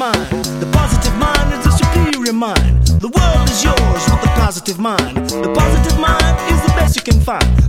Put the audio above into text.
mind. The positive mind is a superior mind. The world is yours with the positive mind. The positive mind is the best you can find.